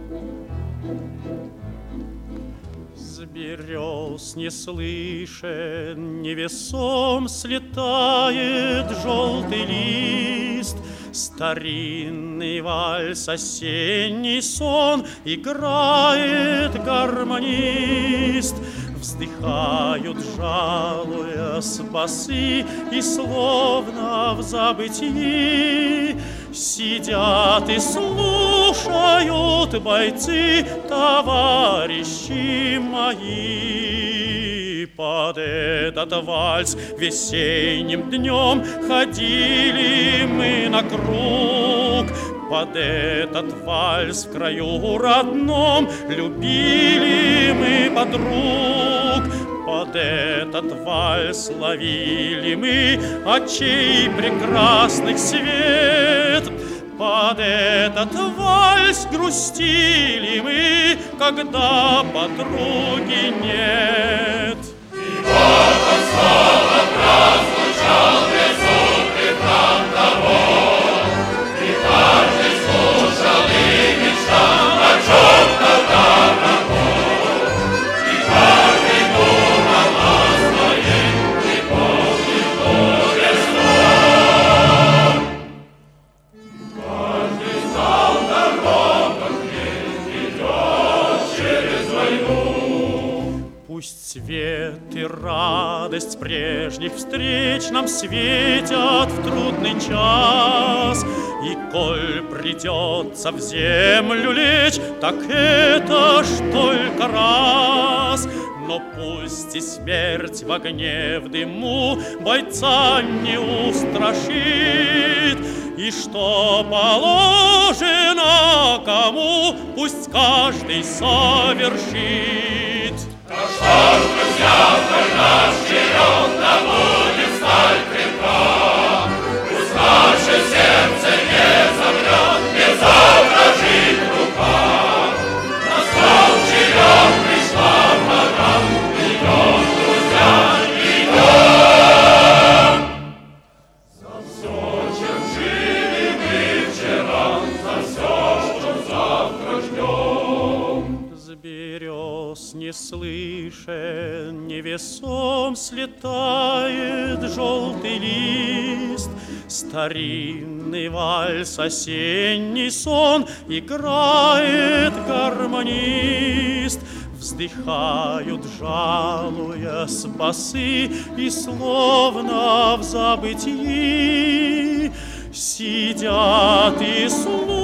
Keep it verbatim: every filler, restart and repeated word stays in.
С берез не слышен, невесом слетает желтый лист. Старинный вальс, осенний сон играет гармонист. Вздыхают, жалуясь, басы, и словно в забытии сидят и слушают бойцы, товарищи мои. Под этот вальс весенним днем ходили мы на круг. Под этот вальс в краю родном любили мы подруг. Под этот вальс ловили мы очей прекрасных свет. Под этот вальс грустили мы, когда подруги нет. И вот он снова прозвучал безумный там того. И каждый слушал и мечтал о чем-то дорогом. И каждый думал о своей, и помнит горе сон. И каждый знал дорогу, где идет через войну. Пусть свет и радость прежних встреч нам светят в трудный час. И коль придется в землю лечь, так это ж только раз. Но пусть и смерть в огне, в дыму бойца не устрашит. И что положено кому, пусть каждый совершит. Так что ж, друзья, коль наш черед, да будет сталь крепка. Пусть наше сердце не замрет, не завтра жить рука. Настал черед, пришла пора, идем, друзья, идем. За все, чем жили мы вчера, за все, что завтра ждем. С берез не слышен, невесом слетает желтый лист. Старинный вальс, осенний сон играет гармонист. Вздыхают, жалуясь, басы, и словно в забытии сидят и слушают